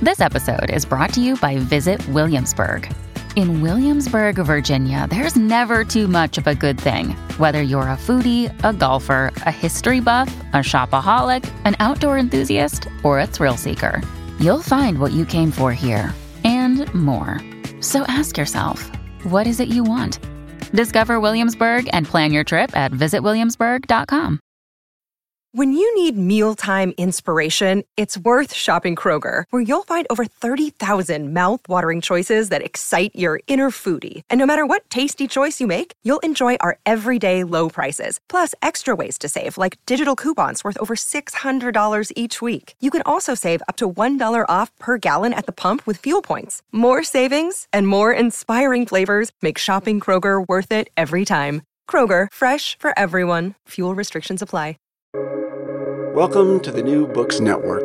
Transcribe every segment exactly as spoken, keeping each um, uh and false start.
This episode is brought to you by Visit Williamsburg. In Williamsburg, Virginia, there's never too much of a good thing. Whether you're a foodie, a golfer, a history buff, a shopaholic, an outdoor enthusiast, or a thrill seeker, you'll find what you came for here and more. So ask yourself, what is it you want? Discover Williamsburg and plan your trip at visit williamsburg dot com. When you need mealtime inspiration, it's worth shopping Kroger, where you'll find over thirty thousand mouth-watering choices that excite your inner foodie. And no matter what tasty choice you make, you'll enjoy our everyday low prices, plus extra ways to save, like digital coupons worth over six hundred dollars each week. You can also save up to one dollar off per gallon at the pump with fuel points. More savings and more inspiring flavors make shopping Kroger worth it every time. Kroger, fresh for everyone. Fuel restrictions apply. Welcome to the New Books Network.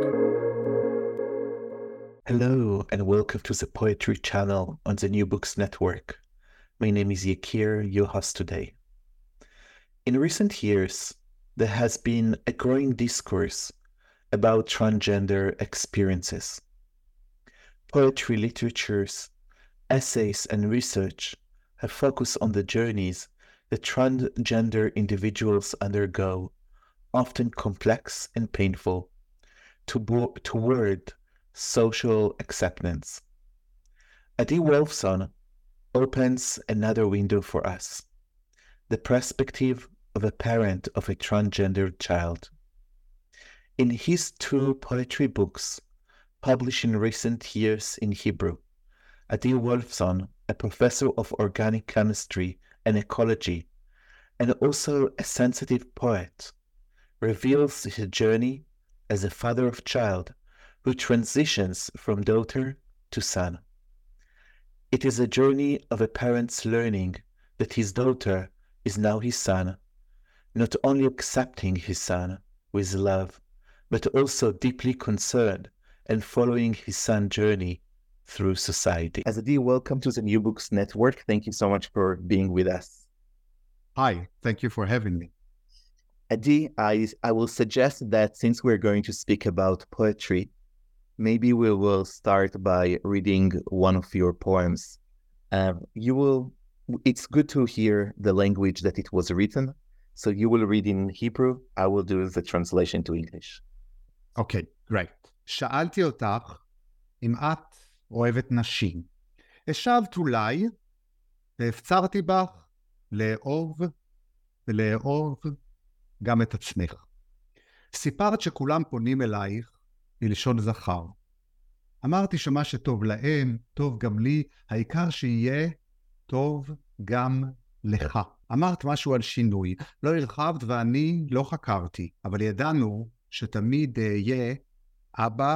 Hello, and welcome to the Poetry Channel on the New Books Network. My name is Yakir, your host today. In recent years, there has been a growing discourse about transgender experiences. Poetry literatures, essays, and research have focused on the journeys that transgender individuals undergo, often complex and painful, to bo- toward social acceptance. Adi Wolfson opens another window for us, the perspective of a parent of a transgender child. In his two poetry books, published in recent years in Hebrew, Adi Wolfson, a professor of organic chemistry and ecology, and also a sensitive poet, reveals his journey as a father of child who transitions from daughter to son. It is a journey of a parent's learning that his daughter is now his son, not only accepting his son with love, but also deeply concerned and following his son's journey through society. Azadi, welcome to the New Books Network. Thank you so much for being with us. Hi, thank you for having me. Adi, I, I will suggest that since we're going to speak about poetry, maybe we will start by reading one of your poems. Um, you will. It's good to hear the language that it was written. So you will read in Hebrew, I will do the translation to English. Okay, great. שאלתי אותך אם את אוהבת נשים. השבת אולי, והפצרתי בך לאהוב ולאהוב גם את עצמך. סיפרת שכולם פונים אלייך בלשון זכר. אמרתי שמה שטוב להם, טוב גם לי, העיקר שיהיה טוב גם לך. אמרת משהו על שינוי, לא הרחבת ואני לא חקרתי, אבל ידענו שתמיד יהיה אבא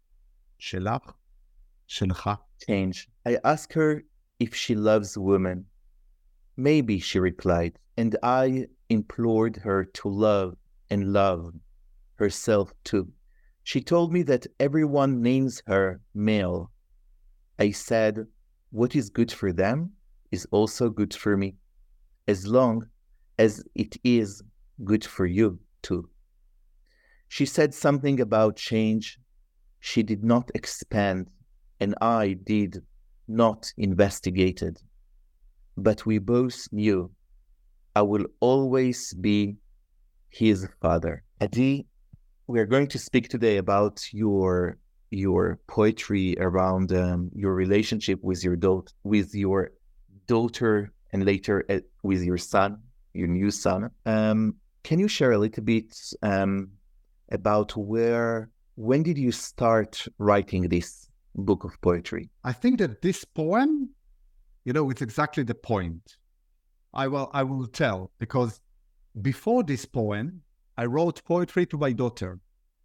שלך, שלך. Change. I asked her if she loves women. Maybe, she replied, and I implored her to love and love herself too. She told me that everyone names her male. I said, what is good for them is also good for me, as long as it is good for you too. She said something about change. She did not expand, and I did not investigate it. But we both knew I will always be his father. Adi, we are going to speak today about your your poetry around um, your relationship with your daughter, with your daughter, and later uh, with your son, your new son. Um, can you share a little bit um, about where, when did you start writing this book of poetry? I think that this poem, you know, it's exactly the point. I will, I will tell, because before this poem, I wrote poetry to my daughter.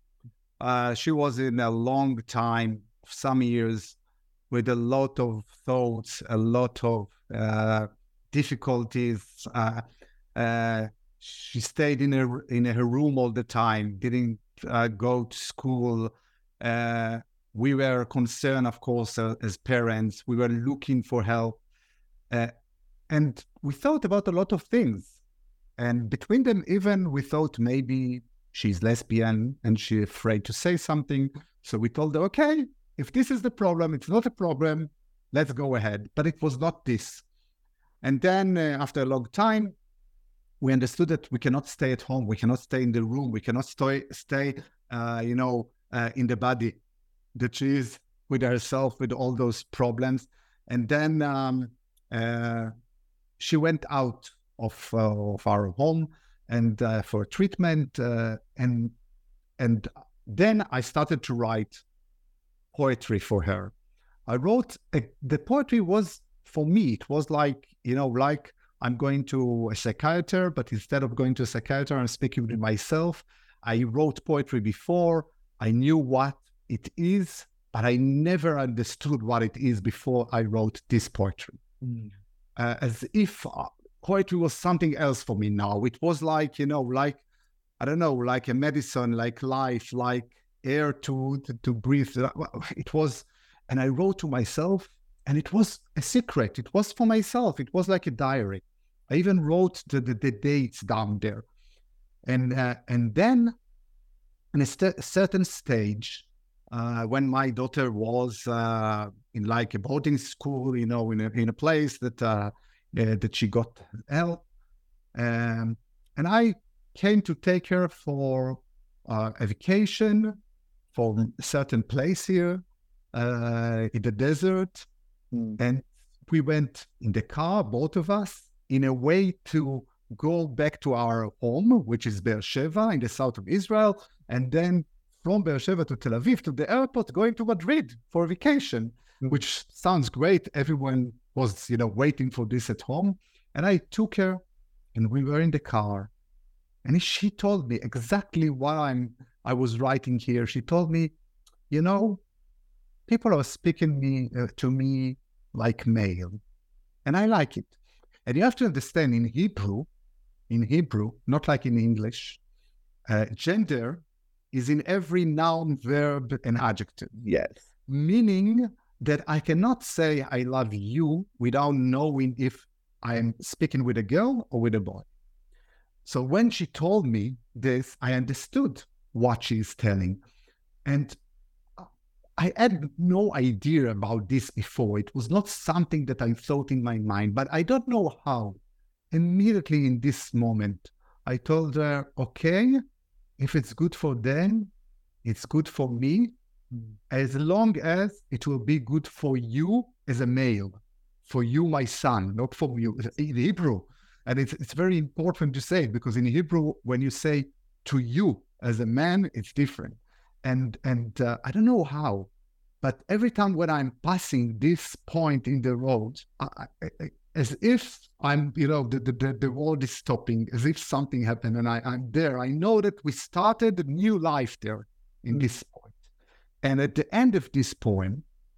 Uh, she was in a long time, some years, with a lot of thoughts, a lot of uh, difficulties. Uh, uh, she stayed in her in her room all the time, didn't uh, go to school. Uh, we were concerned, of course, uh, as parents. We were looking for help. Uh, and we thought about a lot of things. And between them, even we thought maybe she's lesbian and she's afraid to say something. So we told her, okay, if this is the problem, it's not a problem, let's go ahead. But it was not this. And then uh, after a long time, we understood that we cannot stay at home. We cannot stay in the room. We cannot stay, stay uh, you know, uh, in the body that she is with herself, with all those problems. And then um, uh, she went out of, uh, of our home and uh, for treatment. Uh, and and then I started to write poetry for her. I wrote, a, the poetry was, for me, it was like, you know, like I'm going to a psychiatrist, but instead of going to a psychiatrist, I'm speaking with myself. I wrote poetry before. I knew what it is, but I never understood what it is before I wrote this poetry. Mm. Uh, as if uh, poetry was something else for me now. It was like, you know, like, I don't know, like a medicine, like life, like air to, to, to breathe. It was, and I wrote to myself, and it was a secret. It was for myself. It was like a diary. I even wrote the, the, the dates down there. And uh, and then in a st- certain stage, uh, when my daughter was uh, in like a boarding school, you know, in a, in a place that uh, uh, that she got ill, um, and I came to take her for uh, a vacation from a certain place here uh, in the desert. Mm. And we went in the car, both of us, in a way to go back to our home, which is Beersheba in the south of Israel, and then from Beersheba to Tel Aviv to the airport, going to Madrid for vacation, mm. which sounds great. Everyone was, you know, waiting for this at home. And I took her, and we were in the car, and she told me exactly what I'm, I was writing here. She told me, you know, people are speaking me uh, to me like male, and I like it. And you have to understand, in Hebrew, in Hebrew, not like in English, uh, gender is in every noun, verb, and adjective. Yes. Meaning that I cannot say I love you without knowing if I am speaking with a girl or with a boy. So when she told me this, I understood what she's telling. And I had no idea about this before. It was not something that I thought in my mind, but I don't know how. Immediately in this moment, I told her, okay, if it's good for them, it's good for me, as long as it will be good for you as a male, for you, my son, not for you. In Hebrew, and it's it's very important to say, because in Hebrew, when you say to you as a man, it's different. And and uh, I don't know how, but every time when I'm passing this point in the road, I, I, I, as if I'm, you know, the, the, the world is stopping, as if something happened and I, I'm there. I know that we started a new life there in mm. this point. And at the end of this poem,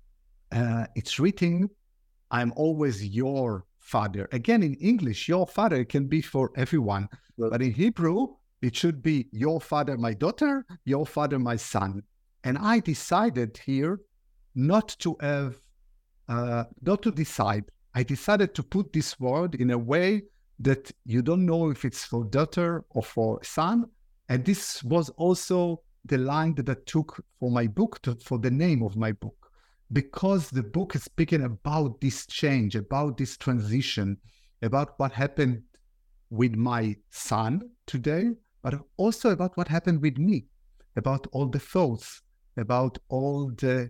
uh, it's written, I'm always your father. Again, in English, your father can be for everyone. Well, but in Hebrew, it should be your father, my daughter, your father, my son. And I decided here not to have, uh, not to decide. I decided to put this word in a way that you don't know if it's for daughter or for son. And this was also the line that I took for my book, to, for the name of my book, because the book is speaking about this change, about this transition, about what happened with my son today, but also about what happened with me, about all the thoughts, about all the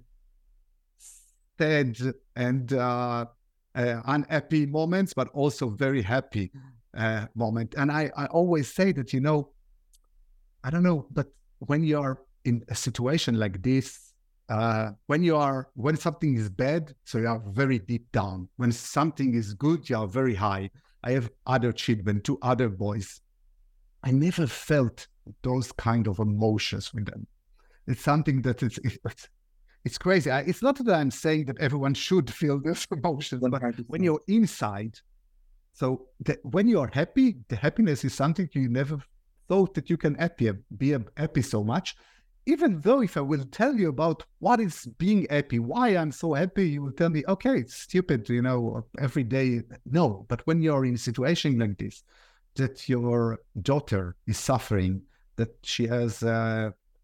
sad and uh, uh, unhappy moments, but also very happy uh, moment. And I, I always say that, you know, I don't know, but when you're in a situation like this, uh, when you are, when something is bad, so you are very deep down. When something is good, you are very high. I have other children, two other boys. I never felt those kind of emotions with them. It's something that is, it's, it's crazy. I, it's not that I'm saying that everyone should feel these emotions, but when you're inside, so the, when you're happy, the happiness is something you never thought that you can happy, be happy so much. Even though if I will tell you about what is being happy, why I'm so happy, you will tell me, okay, it's stupid, you know, every day. No, but when you're in a situation like this, that your daughter is suffering, that she has uh,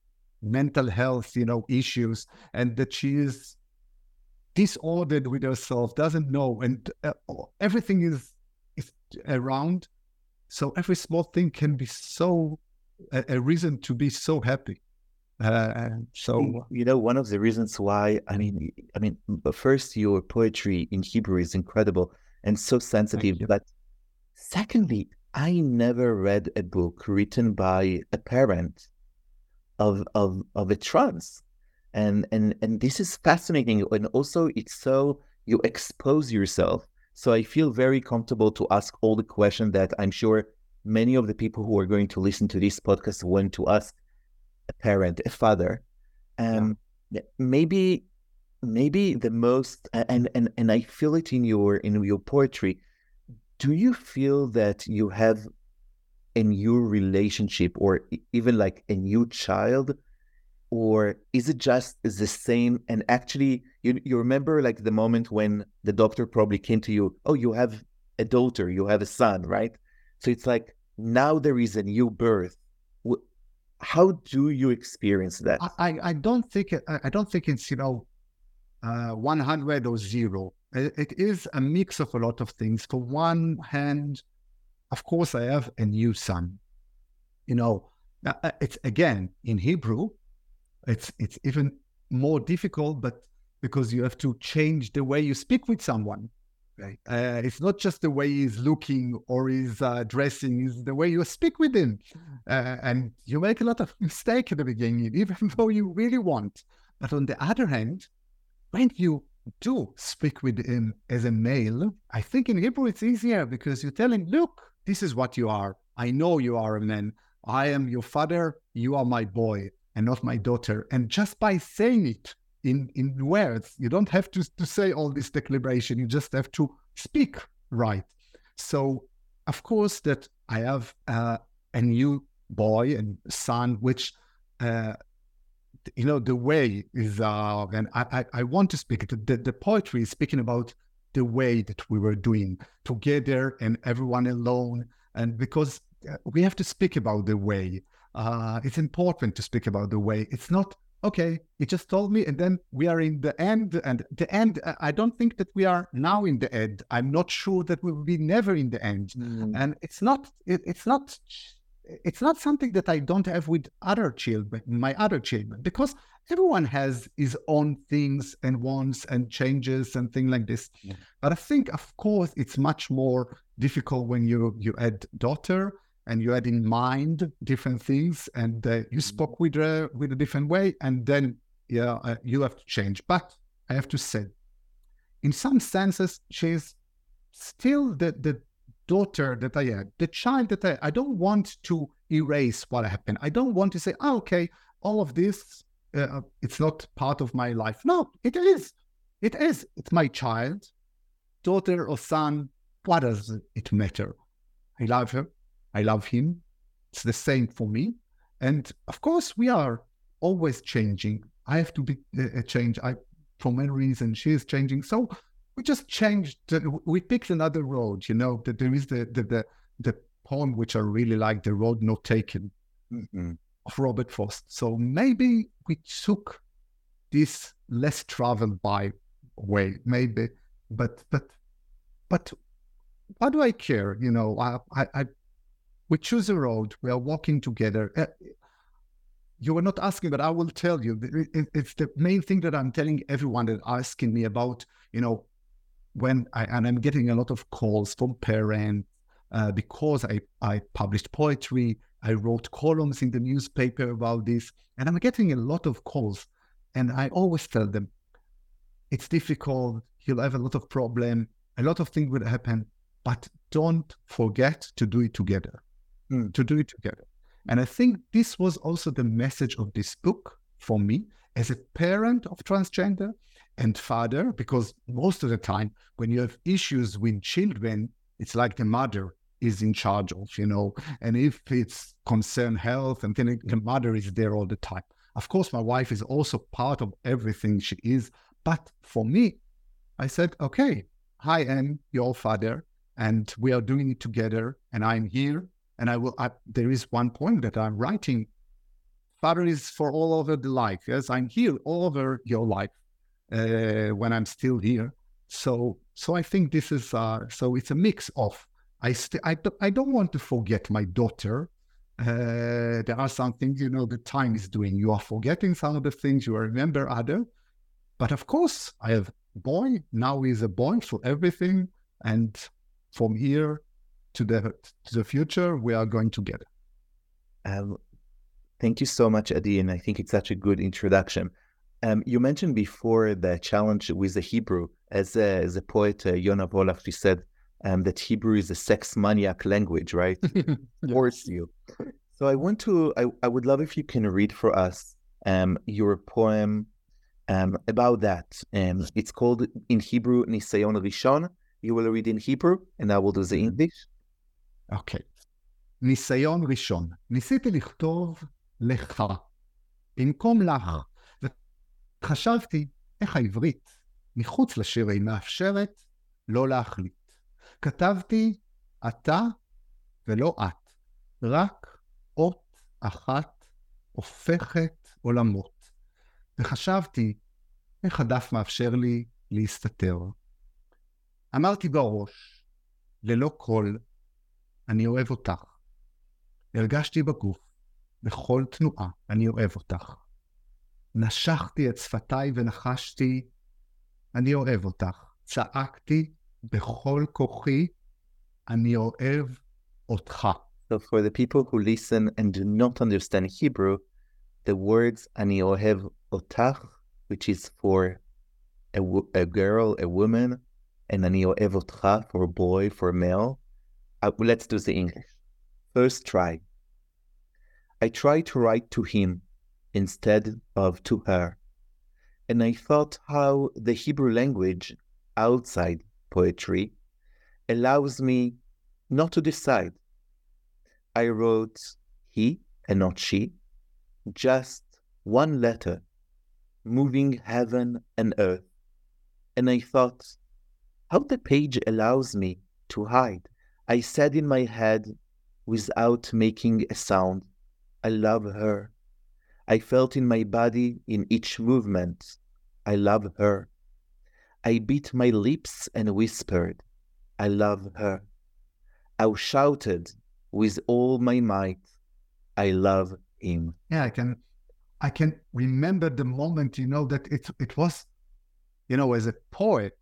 mental health, you know, issues, and that she is disordered with herself, doesn't know, and uh, everything is is around. So every small thing can be so a, a reason to be so happy. Uh, so you know, one of the reasons why I mean, I mean, first, your poetry in Hebrew is incredible and so sensitive. But secondly, I never read a book written by a parent of of of a trans, and and and this is fascinating. And also, it's so you expose yourself. So I feel very comfortable to ask all the questions that I'm sure many of the people who are going to listen to this podcast want to ask a parent, a father. Um, yeah. maybe, maybe the most, and, and, and I feel it in your, in your poetry. Do you feel that you have a new relationship or even like a new child, or is it just the same? And actually, you, you remember like the moment when the doctor probably came to you, oh, you have a daughter, you have a son, right? So it's like, now there is a new birth. How do you experience that? I, I don't think I don't think it's, you know, uh, one hundred or zero. It, it is a mix of a lot of things. For one hand, of course, I have a new son. You know, it's again in Hebrew. It's it's even more difficult, but because you have to change the way you speak with someone. Right. Uh, it's not just the way he's looking or he's uh, dressing, it's the way you speak with him. Uh, and you make a lot of mistakes at the beginning, even though you really want. But on the other hand, when you do speak with him as a male, I think in Hebrew it's easier because you tell him, look, this is what you are. I know you are a man. I am your father. You are my boy and not my daughter. And just by saying it, In, in words, you don't have to, to say all this declaration. You just have to speak right. So, of course, that I have uh, a new boy and son, which, uh, you know, the way is, uh, and I, I, I want to speak, the, the poetry is speaking about the way that we were doing together and everyone alone. And because we have to speak about the way, uh, it's important to speak about the way. It's not, okay, he just told me, and then we are in the end. And the end, I don't think that we are now in the end. I'm not sure that we will be never in the end. Mm. And it's not, it, it's not, it's not something that I don't have with other children, my other children, because everyone has his own things and wants and changes and things like this. Yeah. But I think, of course, it's much more difficult when you you add daughter. And you had in mind different things, and uh, you spoke with her with a different way, and then yeah, uh, you have to change. But I have to say, in some senses, she's still the the daughter that I had, the child that I. I don't want to erase what happened. I don't want to say, oh, okay, all of this, uh, it's not part of my life. No, it is. It is. It's my child, daughter or son. What does it matter? I love her. I love him. It's the same for me. And of course, we are always changing. I have to be a uh, change. I, for many reasons, she is changing. So we just changed. Uh, we picked another road. You know, that there is the, the the the poem which I really like, "The Road Not Taken," mm-hmm. of Robert Frost. So maybe we took this less traveled by way, maybe. But but but why do I care? You know, I I. I We choose a road. We are walking together. Uh, you were not asking, but I will tell you. It, it's the main thing that I'm telling everyone that asking me about, you know, when I, and I'm getting a lot of calls from parents uh, because I, I published poetry. I wrote columns in the newspaper about this, and I'm getting a lot of calls. And I always tell them, it's difficult. You'll have a lot of problem. A lot of things will happen, but don't forget to do it together. To do it together. And I think this was also the message of this book for me as a parent of transgender and father, because most of the time when you have issues with children, it's like the mother is in charge of, you know, and if it's concern health and then the mother is there all the time. Of course, my wife is also part of everything she is. But for me, I said, okay, I am your father and we are doing it together and I'm here. And I will. I, there is one poem that I'm writing Father is for all over the life. Yes, I'm here all over your life uh, when I'm still here. So, so I think this is uh, so it's a mix of I st- I, do- I don't want to forget my daughter. Uh, there are some things, you know, the time is doing. You are forgetting some of the things, you remember other. But of course, I have a boy. Now he's a boy for everything. And from here to the to the future, we are going together. Um, thank you so much, Adi, and I think it's such a good introduction. Um, you mentioned before the challenge with the Hebrew. As a, as a poet, uh, Yona Volach, she said um, that Hebrew is a sex maniac language, right? Force you. So I want to, I, I would love if you can read for us um, your poem um, about that. Um, it's called in Hebrew, Nisayon Rishon. You will read in Hebrew, and I will do the English. אוקיי. ניסיון ראשון. ניסיתי לכתוב לך, במקום לה. וחשבתי איך העברית, מחוץ לשיר היא מאפשרת לא להחליט. כתבתי אתה ולא את, רק אות אחת הופכת עולמות. וחשבתי איך הדף מאפשר לי להסתתר. אמרתי בראש, ללא קול, אני אוהב אותך. הרגשתי בגוף, בכל תנועה, אני אוהב אותך. נשכתי את שפתיי ונחשתי, אני אוהב אותך. צעקתי בכל כוחי, אני אוהב אותך. So for the people who listen and do not understand Hebrew, the words אני אוהב אותך, which is for a, a girl, a woman, and אני אוהב אותך for a boy, for a male. Uh, let's do the English. First try. I tried to write to him instead of to her, and I thought how the Hebrew language outside poetry allows me not to decide. I wrote he and not she, just one letter, moving heaven and earth, and I thought how the page allows me to hide. I said in my head, without making a sound, I love her. I felt in my body, in each movement, I love her. I beat my lips and whispered, I love her. I shouted with all my might, I love him. Yeah, I can, I can remember the moment, you know, that it, it was, you know, as a poet,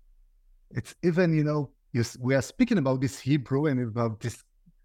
it's even, you know, you, we are speaking about this Hebrew and about this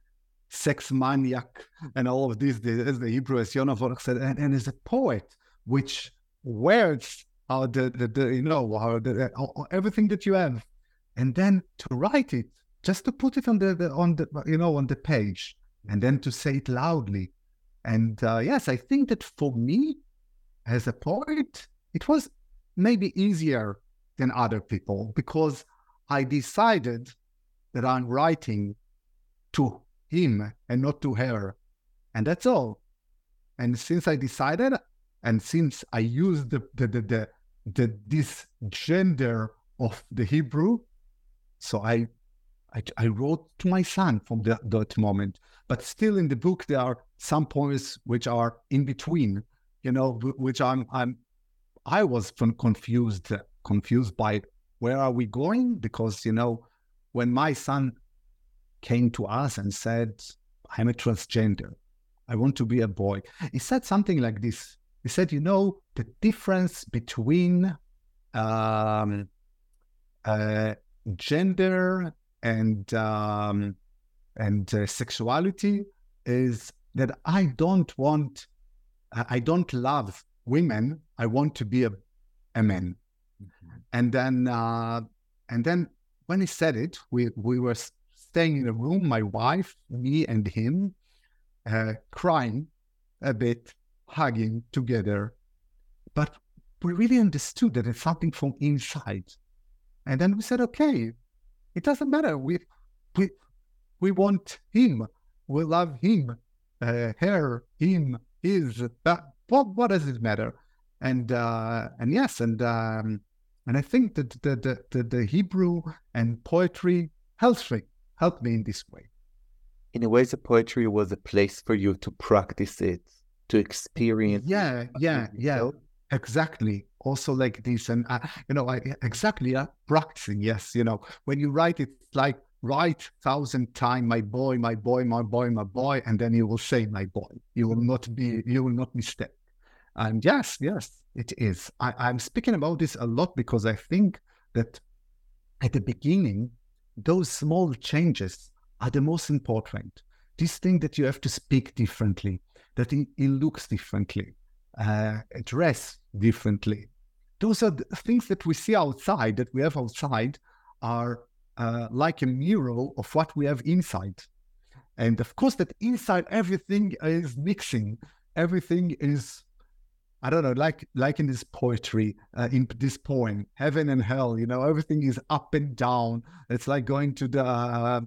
sex maniac and all of this, the, as the Hebrew, as Yona Volach said, and, and as a poet, which words are the, the, the you know, are the, uh, everything that you have, and then to write it, just to put it on the, the on the, you know, on the page, and then to say it loudly. And uh, yes, I think that for me, as a poet, it was maybe easier than other people, because I decided that I'm writing to him and not to her. And that's all. And since I decided, and since I used the, the, the, the, the this gender of the Hebrew, so I, I, I wrote to my son from the, that moment. But still in the book, there are some poems which are in between, you know, which I'm, I'm, I was confused, confused by where are we going? Because, you know, when my son came to us and said, I'm a transgender, I want to be a boy, he said something like this. He said, you know, the difference between um, uh, gender and um, and uh, sexuality is that I don't want, I don't love women. I want to be a, a man. Mm-hmm. And then, uh, and then when he said it, we we were staying in a room, my wife, me, and him, uh, crying a bit, hugging together, but we really understood that it's something from inside. And then we said, okay, it doesn't matter. We we we want him. We love him, uh, her, him, his. But what what does it matter? And uh, and yes, and um, and I think that the the, the the Hebrew and poetry helps me helped me in this way. In a way, the poetry was a place for you to practice it to experience. Yeah, yeah, yeah, exactly. Also like this, and uh, you know, I, exactly, uh, practicing. Yes, you know, when you write, it's like write thousand times, my boy, my boy, my boy, my boy, and then you will say, my boy. You will not be, you will not mistake. And yes, yes, it is. I, I'm speaking about this a lot because I think that at the beginning, those small changes are the most important. This thing that you have to speak differently, that it, it looks differently, uh, dress differently. Those are the things that we see outside, that we have outside, are uh, like a mirror of what we have inside. And of course, that inside everything is mixing. Everything is, I don't know, like like in this poetry, uh, in this poem, heaven and hell, you know, everything is up and down. It's like going to the, uh,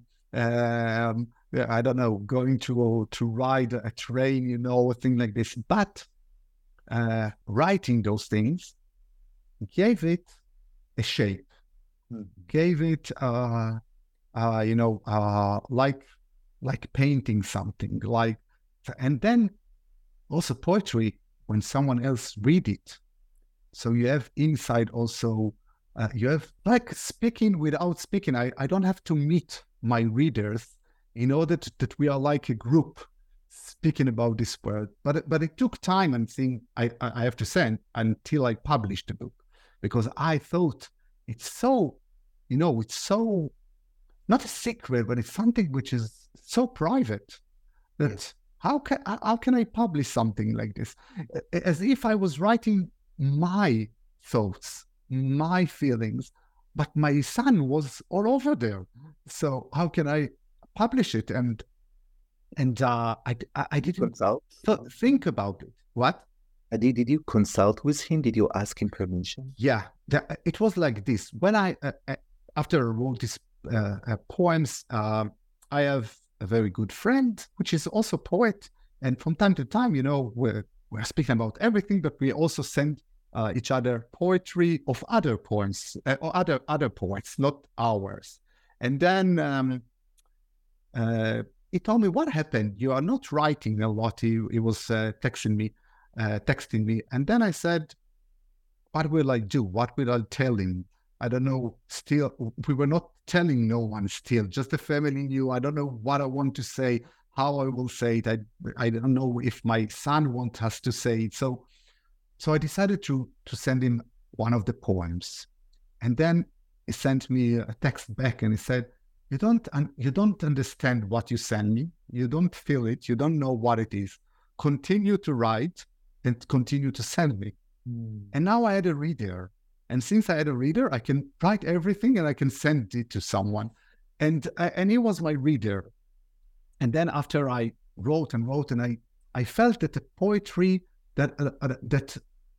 um, I don't know, going to to ride a train, you know, a thing like this. But uh, writing those things gave it a shape, mm-hmm. gave it, uh, uh, you know, uh, like like painting something, like, and then also poetry. When someone else read it, so you have inside also, uh, you have like speaking without speaking. I, I don't have to meet my readers in order to, that we are like a group speaking about this word. But but it took time and thing I I have to say until I published the book, because I thought it's so, you know, it's so not a secret, but it's something which is so private that. Yes. How can how can I publish something like this? As if I was writing my thoughts, my feelings, but my son was all over there. So how can I publish it? And and uh, I I didn't consult. th- think about it. What? Did did you consult with him? Did you ask him permission? Yeah, the, it was like this. When I uh, after I wrote these uh, uh, poems, uh, I have a very good friend, which is also a poet. And from time to time, you know, we're, we're speaking about everything, but we also send uh, each other poetry of other poems, uh, or other other poets, not ours. And then um, uh, he told me, what happened? You are not writing a lot. He, he was uh, texting me, uh, texting me. And then I said, what will I do? What will I tell him? I don't know, still, we were not telling no one still, just the family knew. I don't know what I want to say, how I will say it. I, I don't know if my son wants us to say it. So so I decided to to send him one of the poems. And then he sent me a text back and he said, you don't, un- you don't understand what you send me. You don't feel it. You don't know what it is. Continue to write and continue to send me. Mm. And now I had a reader. And since I had a reader, I can write everything and I can send it to someone. And uh, and he was my reader. And then after I wrote and wrote, and I, I felt that the poetry, that uh, uh, that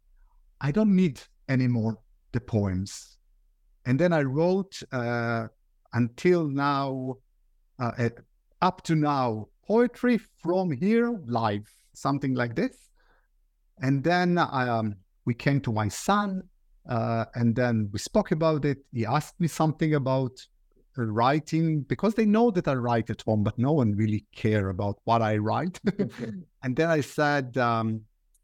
I don't need anymore the poems. And then I wrote uh, until now, uh, at, up to now, poetry from here, live, something like this. And then um, we came to my son. Uh, and then we spoke about it. He asked me something about uh, writing, because they know that I write at home, but no one really care about what I write. And then I said, um,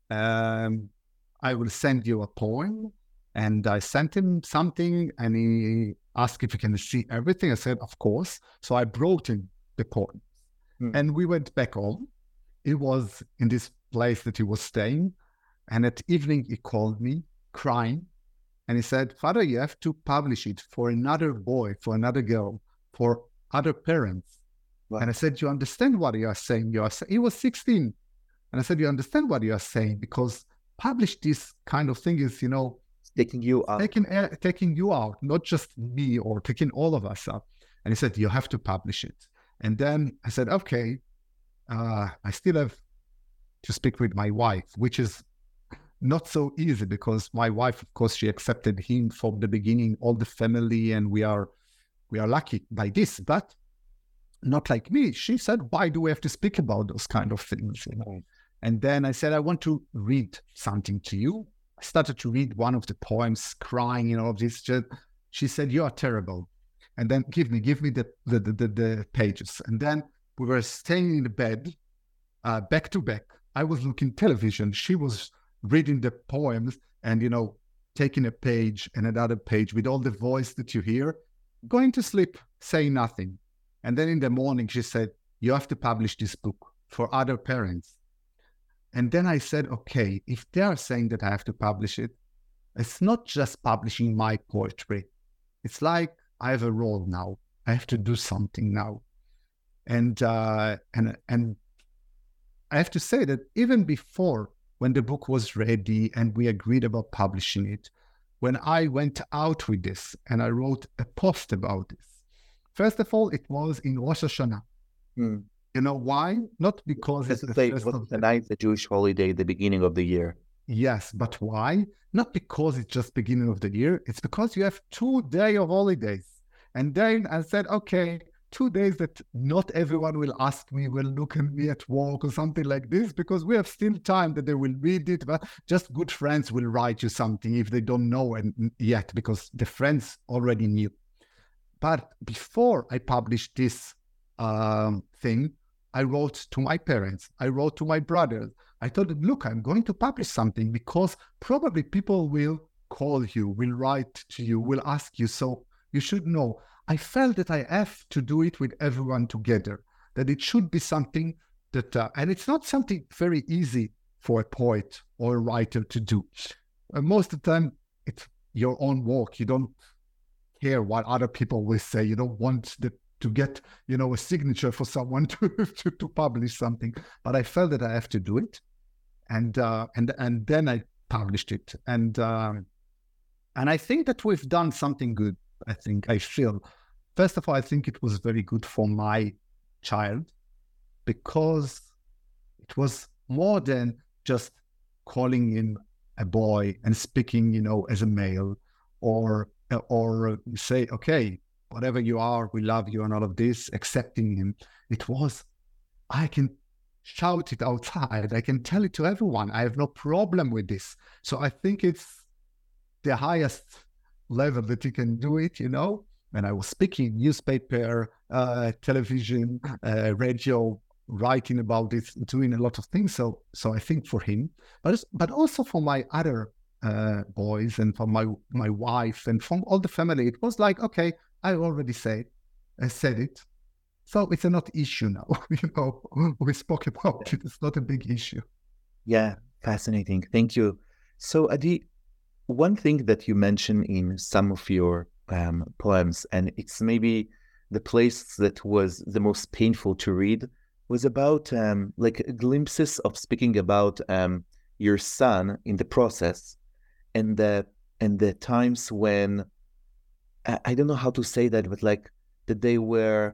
um, I will send you a poem. And I sent him something, and he asked if he can see everything. I said, of course. So I brought him the poem. Mm. And we went back home. It was in this place that he was staying. And at evening, he called me, crying. And he said, Father, you have to publish it for another boy, for another girl, for other parents. Wow. And I said, you understand what you are saying? You are say-? He was sixteen. And I said, you understand what you are saying? Because publish this kind of thing is, you know, taking you out. Taking, uh, taking you out, not just me, or taking all of us out. And he said, you have to publish it. And then I said, okay, uh, I still have to speak with my wife, which is not so easy, because my wife, of course, she accepted him from the beginning, all the family, and we are we are lucky by this, but not like me. She said, why do we have to speak about those kind of things? You know? And then I said, I want to read something to you. I started to read one of the poems, crying, you know, of this. She said, you are terrible. And then give me, give me the the, the, the, the pages. And then we were staying in the bed, uh, back to back. I was looking television. She was reading the poems and, you know, taking a page and another page with all the voice that you hear, going to sleep, saying nothing. And then in the morning, she said, you have to publish this book for other parents. And then I said, okay, if they are saying that I have to publish it, it's not just publishing my poetry. It's like I have a role now. I have to do something now. And uh, and and I have to say that even before, when the book was ready and we agreed about publishing it, when I went out with this and I wrote a post about this, first of all, it was in Rosh Hashanah. Mm. You know why? Not because That's it's the the thing, first was of the the night, the Jewish holiday, the beginning of the year. Yes, but why? Not because it's just beginning of the year. It's because you have two days of holidays. And then I said, okay, two days that not everyone will ask me, will look at me at work or something like this, because we have still time that they will read it, but just good friends will write you something if they don't know and yet, because the friends already knew. But before I published this um, thing, I wrote to my parents, I wrote to my brothers. I told them, look, I'm going to publish something because probably people will call you, will write to you, will ask you. So you should know. I felt that I have to do it with everyone together, that it should be something that, uh, and it's not something very easy for a poet or a writer to do. Uh, most of the time, it's your own work. You don't care what other people will say. You don't want the, to get, you know, a signature for someone to, to, to publish something. But I felt that I have to do it. And uh, and and then I published it. And um, and I think that we've done something good. I think, I feel. First of all, I think it was very good for my child because it was more than just calling him a boy and speaking, you know, as a male, or or say, okay, whatever you are, we love you and all of this, accepting him. It was, I can shout it outside. I can tell it to everyone. I have no problem with this. So I think it's the highest level that you can do it, you know. When I was speaking, newspaper, uh, television, uh, radio, writing about it, doing a lot of things. So, so I think for him, but but also for my other uh, boys and for my my wife and from all the family, it was like, okay, I already said, I said it. So it's a not issue now. You know, we spoke about it. It's not a big issue. Yeah, fascinating. Thank you. So, Adi, one thing that you mention in some of your um, poems, and it's maybe the place that was the most painful to read, was about um, like glimpses of speaking about um, your son in the process, and the and the times when I, I don't know how to say that, but like that they were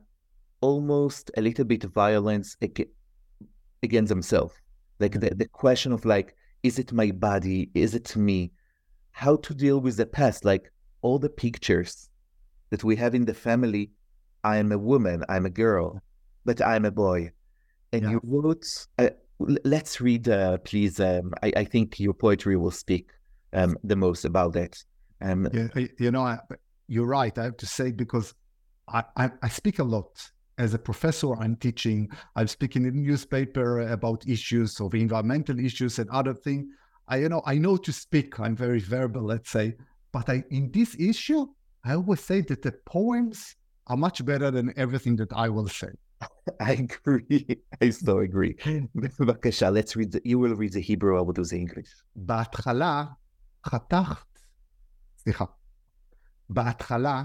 almost a little bit violence ag- against themselves. Like the, the question of like, is it my body? Is it me? How to deal with the past? Like all the pictures that we have in the family, I am a woman, I'm a girl, but I'm a boy. And Yeah. you wrote, uh, l- let's read, uh, please. Um, I, I think your poetry will speak um, the most about that. Um, Yeah, I- you know, I, you're right. I have to say, because I, I, I speak a lot. As a professor, I'm teaching, I'm speaking in the newspaper about issues of environmental issues and other things. I, you know, I know to speak. I'm very verbal, let's say. But I, in this issue, I always say that the poems are much better than everything that I will say. I agree. I so agree. בבקשה, let's read the, you will read the Hebrew, I will do the English. בהתחלה חתכת, סליחה, בהתחלה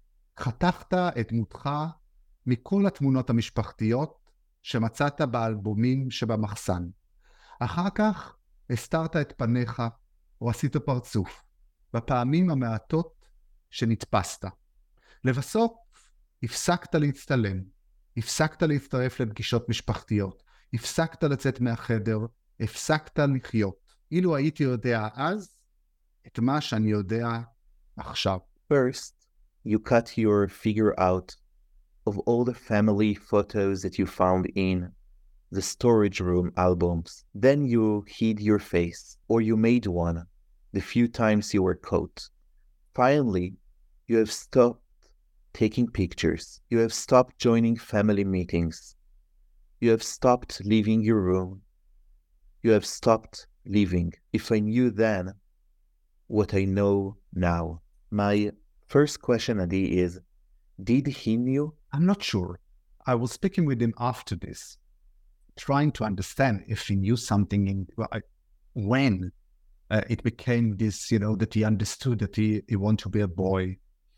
חתכת את דמותך מכל התמונות המשפחתיות שמצאת באלבומים שבמחסן. אחר כך הסתרת את פניך או עשית פרצוף, בפעמים המעטות שנתפסת. לבסוף הפסקת להצטלם, הפסקת להצטרף לפגישות משפחתיות, הפסקת לצאת מהחדר, הפסקת לחיות. אילו הייתי יודע אז את מה שאני יודע עכשיו. First, you cut your figure out of all the family photos that you found in the storage room albums. Then you hid your face, or you made one, the few times you were caught. Finally, you have stopped taking pictures. You have stopped joining family meetings. You have stopped leaving your room. you have stopped living. If I knew then what I know now. My first question, Adi, is, did he knew? I'm not sure. I was speaking with him after this, trying to understand if he knew something in when uh, it became this, you know, that he understood that he, he wanted to be a boy.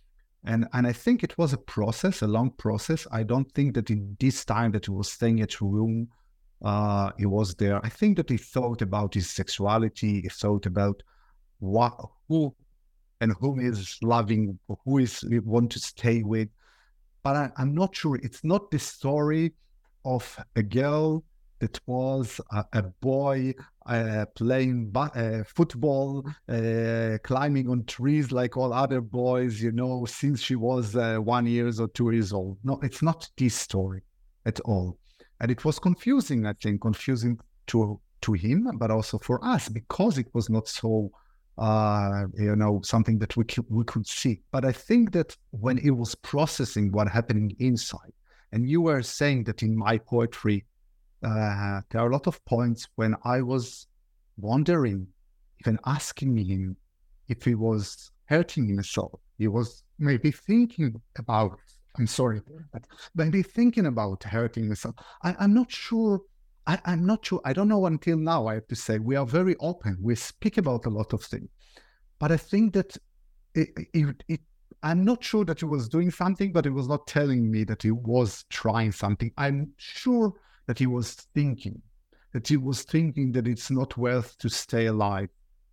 And and I think it was a process, a long process. I don't think that in this time that he was staying at room, uh, he was there. I think that he thought about his sexuality. He thought about what, who, and whom is loving, who is he want to stay with. But I, I'm not sure. It's not the story of a girl that was a, a boy uh, playing bu- uh, football, uh, climbing on trees like all other boys, you know, since she was uh, one years or two years old. No, it's not this story at all. And it was confusing, I think, confusing to to him, but also for us, because it was not so, uh, you know, something that we could, we could see. But I think that when he was processing what happening inside, and you were saying that in my poetry, Uh, there are a lot of points when I was wondering, even asking him if he was hurting himself. He was maybe thinking about, I'm sorry, but maybe thinking about hurting himself. I, I'm not sure. I, I'm not sure. I don't know until now, I have to say. We are very open. We speak about a lot of things. But I think that it, it, it I'm not sure that he was doing something, but he was not telling me that he was trying something. I'm sure that he was thinking, that he was thinking that it's not worth to stay alive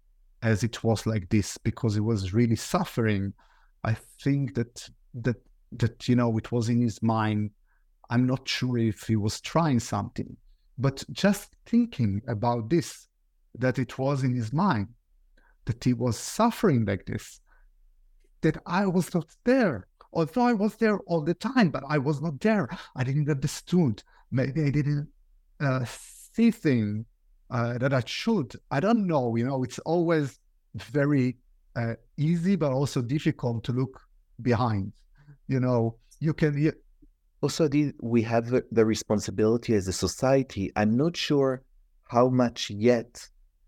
as it was like this, because he was really suffering. I think that, that, that, you know, it was in his mind. I'm not sure if he was trying something, but just thinking about this, that it was in his mind, that he was suffering like this, that I was not there. Although I was there all the time, but I was not there. I didn't understood. Maybe I didn't uh, see things uh, that I should. I don't know. You know, it's always very uh, easy, but also difficult to look behind. You know, you can. You... Also, the, we have the responsibility as a society. I'm not sure how much yet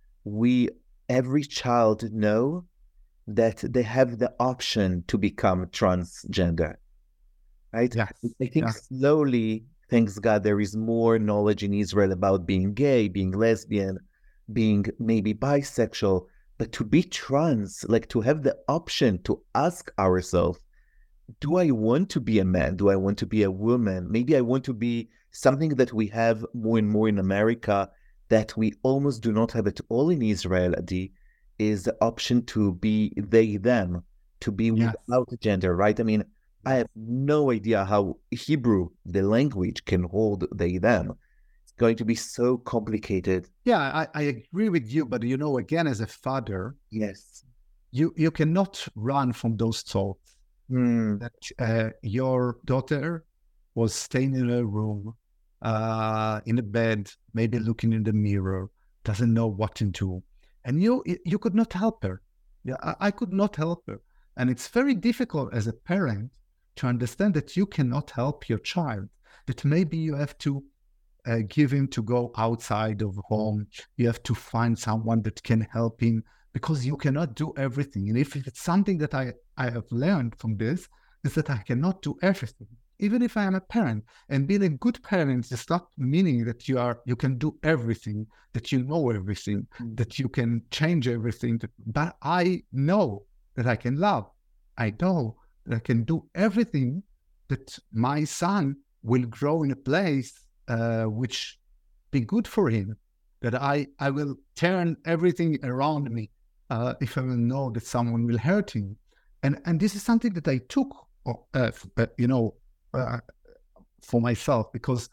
we, every child, know that they have the option to become transgender, right? Yes. I think yes. slowly, thanks God, there is more knowledge in Israel about being gay, being lesbian, being maybe bisexual, but to be trans, like to have the option to ask ourselves, do I want to be a man? Do I want to be a woman? Maybe I want to be something that we have more and more in America that we almost do not have at all in Israel, Adi, is the option to be they, them, to be yes. without gender, right? I mean, I have no idea how Hebrew, the language, can hold they, them. It's going to be so complicated. Yeah, I, I agree with you, but you know, again, as a father, yes, you, you cannot run from those thoughts mm. that uh, your daughter was staying in a room, uh, in a bed, maybe looking in the mirror, doesn't know what to do. And you you could not help her. Yeah, I, I could not help her. And it's very difficult as a parent to understand that you cannot help your child, that maybe you have to uh, give him to go outside of home. You have to find someone that can help him, because you cannot do everything. And if it's something that I, I have learned from this, is that I cannot do everything. Even if I am a parent, and being a good parent is not meaning that you are you can do everything, that you know everything, mm. that you can change everything. But I know that I can love. I know that I can do everything, that my son will grow in a place uh, which be good for him, that I, I will turn everything around me uh, if I will know that someone will hurt him. And, and this is something that I took, uh, you know, Uh, for myself, because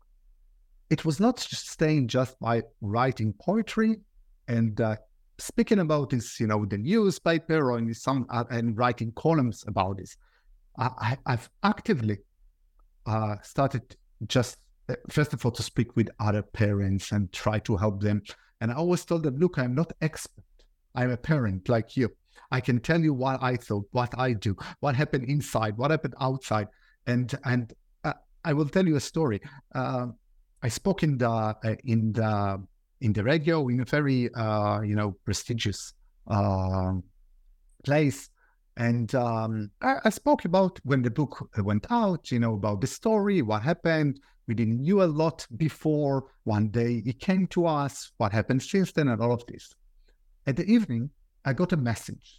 it was not just staying just by writing poetry and uh, speaking about this, you know, the newspaper or in some uh, and writing columns about this. I, I've actively uh, started just uh, first of all to speak with other parents and try to help them. And I always told them, look, I'm not expert. I'm a parent like you. I can tell you what I thought, what I do, what happened inside, what happened outside. And and uh, I will tell you a story. Uh, I spoke in the uh, in the in the radio in a very, uh, you know, prestigious uh, place. And um, I, I spoke about when the book went out, you know, about the story, what happened. We didn't knew a lot before. One day it came to us, what happened since then, and all of this. At the evening, I got a message.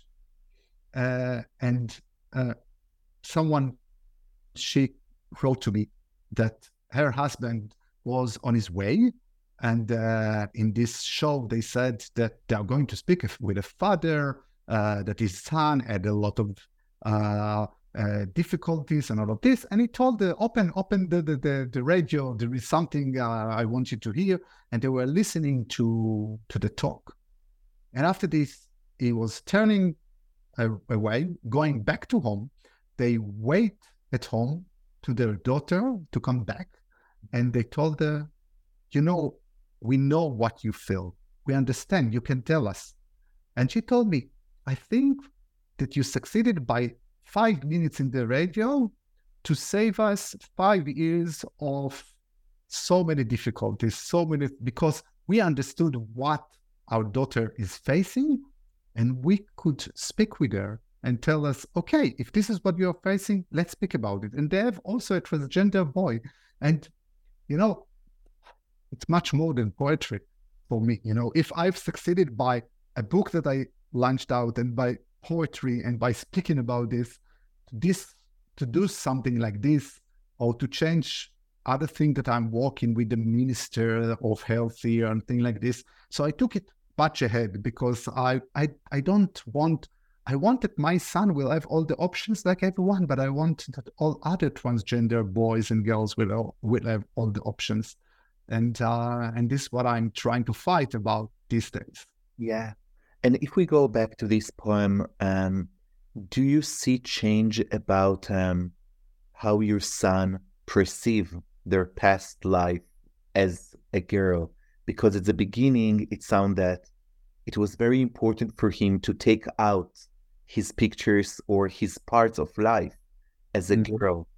Uh, and uh, someone, she wrote to me that her husband was on his way. And uh, in this show, they said that they are going to speak with a father, uh, that his son had a lot of uh, uh, difficulties and all of this. And he told the open, open the, the, the, the radio. There is something uh, I want you to hear. And they were listening to, to the talk. And after this, he was turning away, going back to home. They wait at home to their daughter to come back. And they told her, you know, we know what you feel. We understand. You can tell us. And she told me, I think that you succeeded by five minutes in the radio to save us five years of so many difficulties, so many, because we understood what our daughter is facing, and we could speak with her and tell us, okay, if this is what you're facing, let's speak about it. And they have also a transgender boy. And, you know, it's much more than poetry for me. You know, if I've succeeded by a book that I launched out and by poetry and by speaking about this, this to do something like this or to change other thing that I'm working with the Minister of Health here and things like this. So I took it much ahead because I, I, I don't want, I want that my son will have all the options like everyone, but I want that all other transgender boys and girls will, will have all the options. And uh, and this is what I'm trying to fight about these days. Yeah. And if we go back to this poem, um, do you see change about um, how your son perceive their past life as a girl? Because at the beginning, it sounded that it was very important for him to take out his pictures or his parts of life as a mm-hmm. girl.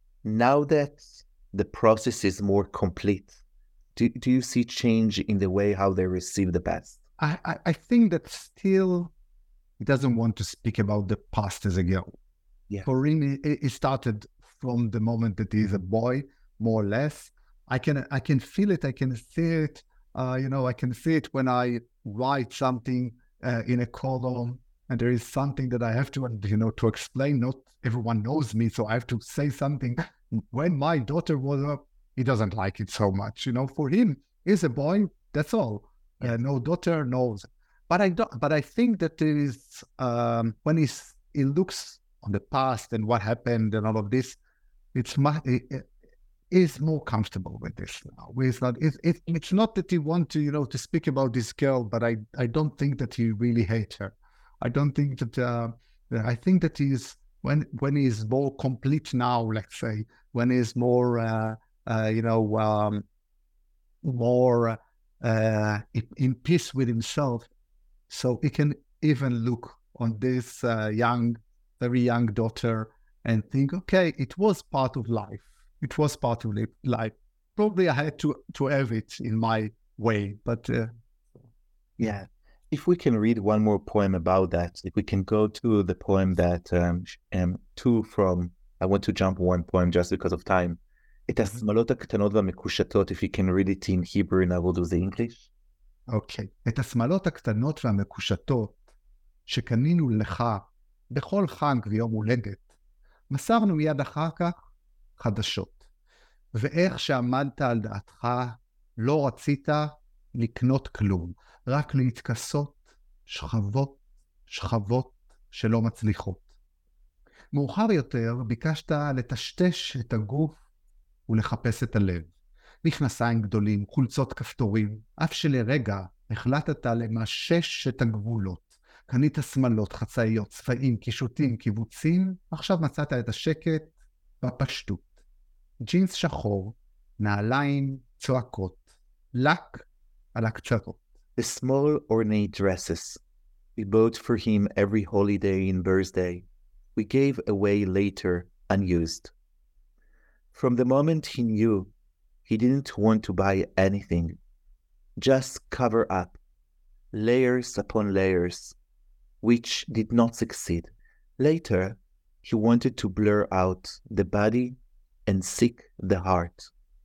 Now that the process is more complete, do, do you see change in the way how they receive the past? I, I, I think that still he doesn't want to speak about the past as a girl. Yeah. For him, it, it started from the moment that he's a boy, more or less. I can I can feel it. I can see it. Uh, you know, I can see it when I write something uh, in a column, and there is something that I have to, you know, to explain. Not everyone knows me, so I have to say something. When my daughter was up, he doesn't like it so much. You know, for him, he's a boy. That's all. Uh, no daughter knows. But I don't. But I think that there is um, when he's, he looks on the past and what happened and all of this, it's much. It, it, is more comfortable with this now. It's not, it, it, it's not that he wants to, you know, to speak about this girl, but I, I don't think that he really hates her. I don't think that, uh, I think that he's, when, when he's more complete now, let's say, when he's more, uh, uh, you know, um, more uh, in, in peace with himself, so he can even look on this uh, young, very young daughter and think, okay, it was part of life. It was part of life. Probably I had to, to have it in my way, but... Uh... Yeah. If we can read one more poem about that, if we can go to the poem that, um, um, two from, I want to jump one poem just because of time. את השמלות הקטנות והמקושטות, if you can read it in Hebrew and I will do the English. Okay. את השמלות הקטנות והמקושטות שקנינו לך בכל חג ויום הולדת, מסרנו מיד אחר כך חדשות. ואיך שעמדת על דעתך, לא רצית לקנות כלום, רק להתכסות שכבות, שכבות שלא מצליחות. מאוחר יותר ביקשת לטשטש את הגוף ולחפש את הלב. מכנסיים גדולים, חולצות כפתורים, אף שלרגע החלטת למשש את הגבולות. קנית שמלות, חצאיות, צבעים, קישוטים, קיבוצים, עכשיו מצאת את השקט בפשטות. ג'ינס שחור, נעליים צועקות, לק על הקצרות. The small ornate dresses we bought for him every holiday and birthday, we gave away later unused. From the moment he knew, he didn't want to buy anything. just cover up, layers upon layers, which did not succeed. Later, he wanted to blur out the body and seek the heart.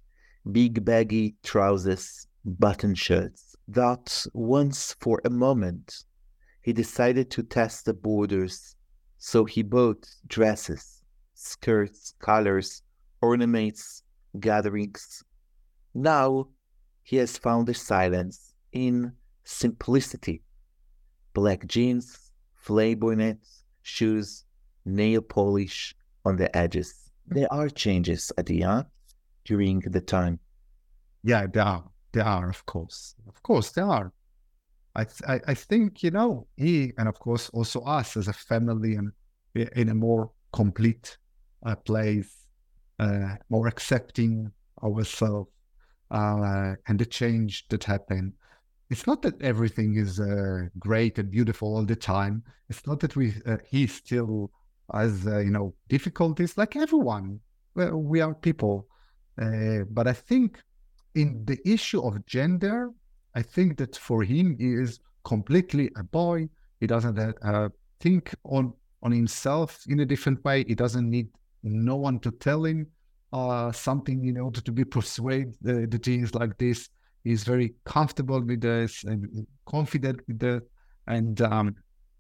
Big baggy trousers, button shirts, that once for a moment he decided to test the borders, so he bought dresses, skirts, colors, ornaments, gatherings. Now he has found the silence in simplicity. Black jeans, flayboy nets, shoes, nail polish on the edges. There are changes, Adia, during the time. Yeah, there are. There are, of course. Of course, there are. I, th- I I think, you know, he, and of course also us as a family, and in a more complete uh, place, uh, more accepting ourselves, uh, and the change that happened. It's not that everything is uh, great and beautiful all the time. It's not that we uh, he still has, uh, you know, difficulties like everyone. Well, we are people. Uh, but I think in the issue of gender, I think that for him, he is completely a boy. He doesn't uh, think on, on himself in a different way. He doesn't need no one to tell him uh, something in order to be persuaded uh, that he is like this. He's very comfortable with this and confident with that. And um,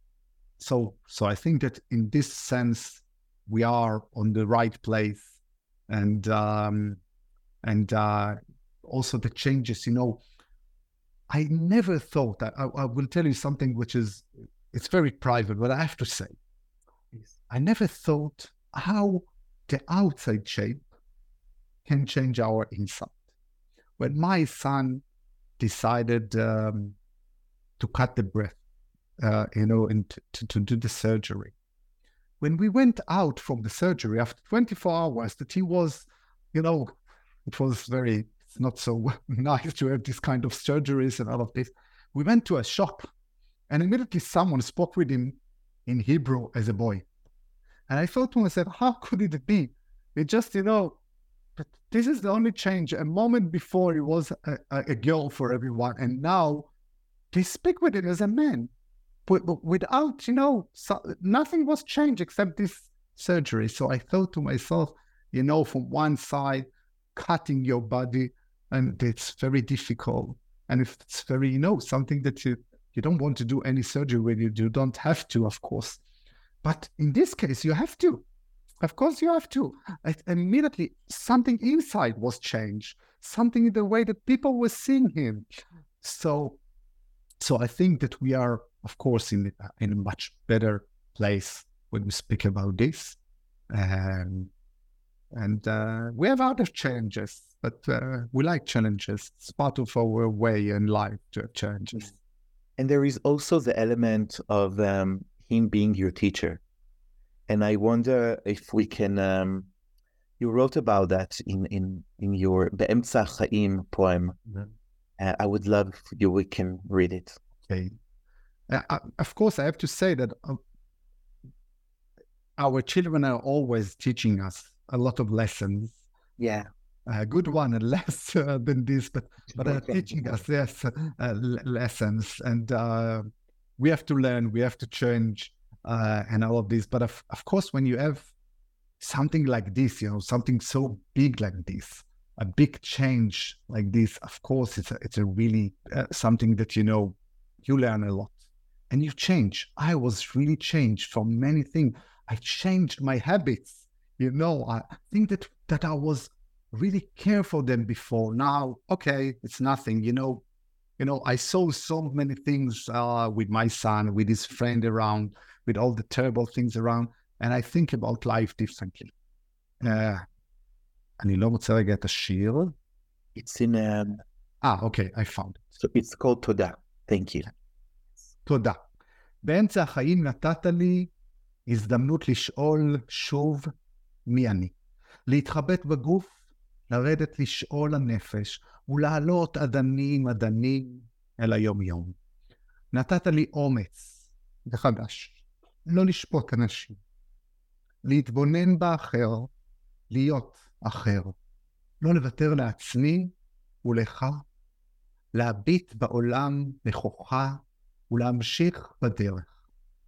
so, so I think that in this sense, we are on the right place. And um, and uh, also the changes, you know, I never thought that, I, I will tell you something which is, it's very private, but I have to say, yes. I never thought how the outside shape can change our inside. When my son decided um, to cut the breath, uh, you know, and to, to do the surgery, when we went out from the surgery after twenty-four hours, that he was, you know, it was very, it's not so nice to have this kind of surgeries and all of this. We went to a shop and immediately someone spoke with him in Hebrew as a boy. And I thought to myself, how could it be? It just, you know, but this is the only change. A moment before he was a, a girl for everyone. And now they speak with him as a man. But, but without, you know, so, nothing was changed except this surgery. So I thought to myself, you know, from one side, cutting your body, and it's very difficult. And if it's very, you know, something that you, you don't want to do any surgery when you, you don't have to, of course. But in this case, you have to. Of course you have to. I, immediately, something inside was changed. Something in the way that people were seeing him. So, so I think that we are, of course, in, in a much better place when we speak about this. Um, and uh, we have other challenges, but uh, we like challenges. It's part of our way in life to have challenges. And there is also the element of um, him being your teacher. And I wonder if we can, um, you wrote about that in, in, in your Be'emtza Chaim poem. Mm-hmm. Uh, I would love if you, we can read it. Okay. Uh, of course, I have to say that uh, our children are always teaching us a lot of lessons. Yeah. A good one and less uh, than this, but but are teaching us yes, uh, l- lessons. And uh, we have to learn, we have to change uh, and all of this. But of, of course, when you have something like this, you know, something so big like this, a big change like this, of course, it's a, it's a really uh, something that, you know, you learn a lot. And you change. I was really changed from many things. I changed my habits. You know, I think that that I was really careful than before. Now, okay, it's nothing. You know, you know. I saw so many things uh, with my son, with his friend around, with all the terrible things around, and I think about life differently. Uh, אני לא רוצה רגע את השיר. It's in um... Ah, okay, I found it. So it's called תודה. Thank you. תודה. באמצע החיים נתת לי הזדמנות לשאול שוב מי אני. להתחבט בגוף, לרדת לשאול הנפש, ולעלות עדנים עדנים אל היום יום. נתת לי אומץ וחדש, לא לשפוט אנשים. להתבונן באחר, להיות אחר. לא לוותר לעצמי ולך, להביט בעולם נכוחה ולהמשיך בדרך.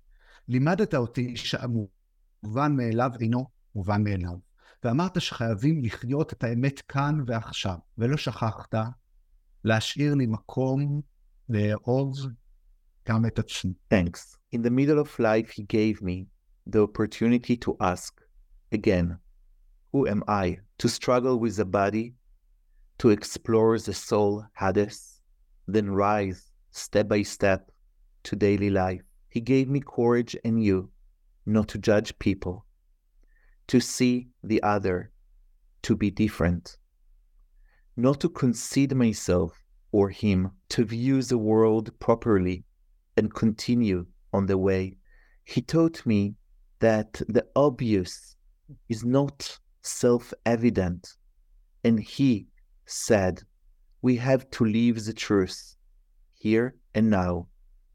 לימדת אותי שהמובן מאליו אינו מובן מאליו, ואמרת שחייבים לחיות את האמת כאן ועכשיו, ולא שכחת להשאיר לי מקום לאהוב גם את עצמי. Thanks. In the middle of life, he gave me the opportunity to ask again, who am I? To struggle with the body, to explore the soul, Hades, then rise step by step to daily life. He gave me courage and you, not to judge people, to see the other, to be different, not to concede myself or him, to view the world properly and continue on the way. He taught me that the obvious is not self-evident, and he said we have to live the truth here and now,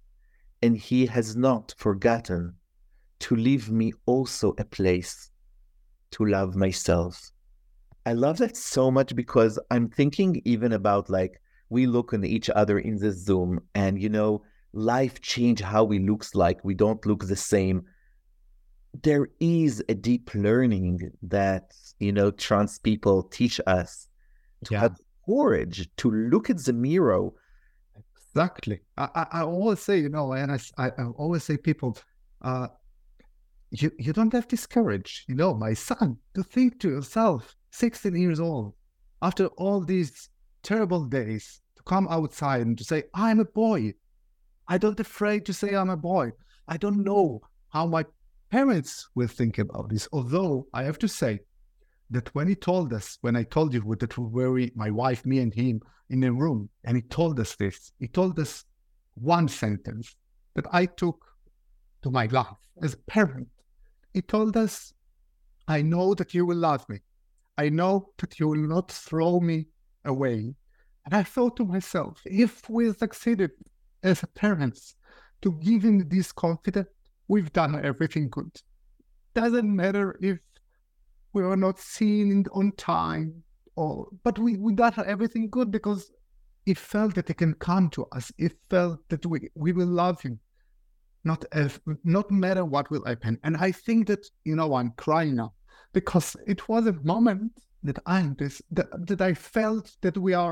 and he has not forgotten to leave me also a place to love myself. I love that so much because I'm thinking even about like we look on each other in the Zoom and, you know, life change how we looks like. We don't look the same. There is a deep learning that, you know, trans people teach us to Yeah. have courage to look at the mirror. Exactly. I, I, I always say, you know, and I, I, I always say people, uh, you, you don't have this courage, you know, my son, to think to yourself, sixteen years old, after all these terrible days, to come outside and to say, I'm a boy. I don't afraid to say I'm a boy. I don't know how my parents will think about this. Although I have to say that when he told us, when I told you that we were, my wife, me and him in a room, and he told us this, he told us one sentence that I took to my life as a parent. He told us, I know that you will love me. I know that you will not throw me away. And I thought to myself, if we succeeded as parents to give him this confidence, we've done everything good. Doesn't matter if we were not seen on time, or but we, we got everything good because he felt that he can come to us. He felt that we, we will love him, not as, not matter what will happen. And I think that, you know, I'm crying now because it was a moment that I'm this that, that I felt that we are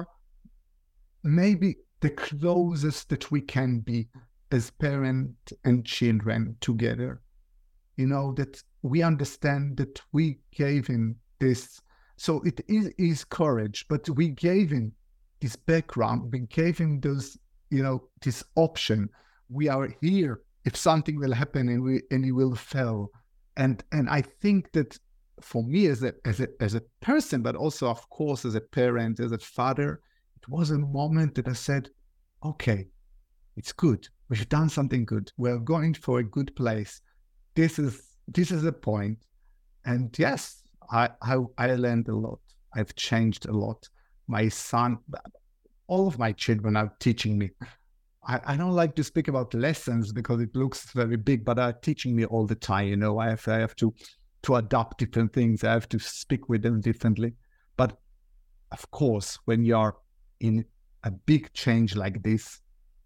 maybe the closest that we can be as parent and children together. You know, that we understand that we gave him this. So it is his courage, but we gave him this background. We gave him those, you know, this option. We are here if something will happen and we and he will fail. And and I think that for me as a as a as a person, but also of course as a parent, as a father, it was a moment that I said, okay, it's good. We've done something good. We're going for a good place. This is this is the point. And yes, I, I I learned a lot. I've changed a lot. My son, all of my children are teaching me. I, I don't like to speak about lessons because it looks very big, but are teaching me all the time. You know, I have I have to to adapt different things. I have to speak with them differently. But of course, when you're in a big change like this,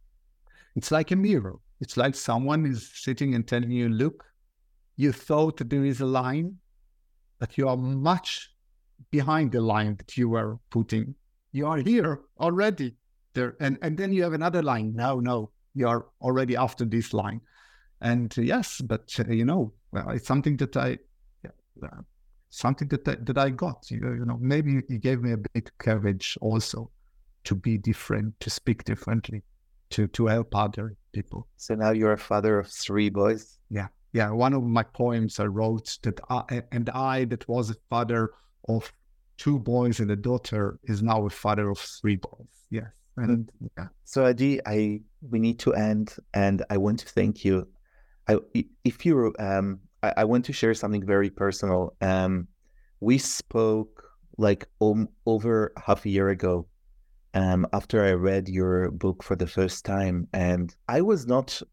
it's like a mirror. It's like someone is sitting and telling you, look, you thought that there is a line, but you are much behind the line that you were putting. You are here already. There, and, and then you have another line. No, no, you are already after this line. And uh, yes, but uh, you know, well, it's something that I, uh, something that I, that I got. You, you know, maybe it gave me a bit courage also to be different, to speak differently, to to help other people. So now you're a father of three boys? Yeah. Yeah, one of my poems I wrote that I, and I, that was a father of two boys and a daughter, is now a father of three boys. Yes. And yeah. So Adi, I we need to end, and I want to thank you. I, if you, um, I, I want to share something very personal. Um, we spoke like um, over half a year ago, um, after I read your book for the first time, and I was not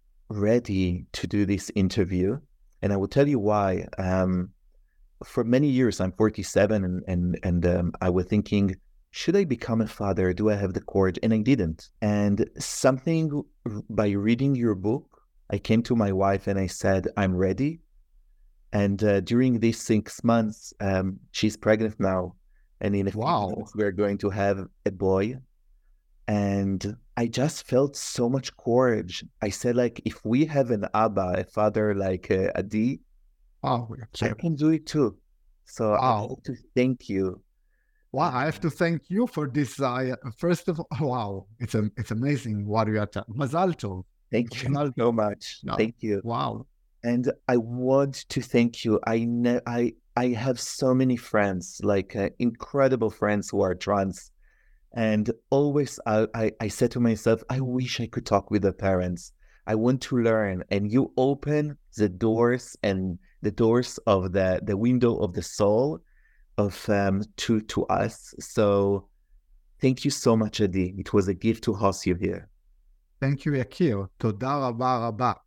ready to do this interview, and I will tell you why. Um, for many years, I'm forty-seven, and and and um, I was thinking, should I become a father? Do I have the courage? And I didn't. And something by reading your book, I came to my wife and I said, I'm ready. And uh, during these six months, um, she's pregnant now. And in a few Wow. months, we're going to have a boy. And I just felt so much courage. I said, like, if we have an Abba, a father like uh, Adi, Wow. I can do it too. So I Wow. want to thank you. Wow, I have to thank you for this. Uh, first of all, wow, it's a, it's amazing what you are telling. Mazal tov. Thank you Mazal so tov. much. No. Thank you. Wow. And I want to thank you. I ne- I I have so many friends, like uh, incredible friends who are trans. And always I, I, I said to myself, I wish I could talk with the parents. I want to learn. And you open the doors and the doors of the, the window of the soul of um to, to us. So thank you so much, Adi. It was a gift to host you here. Thank you, Yakir. Toda raba raba.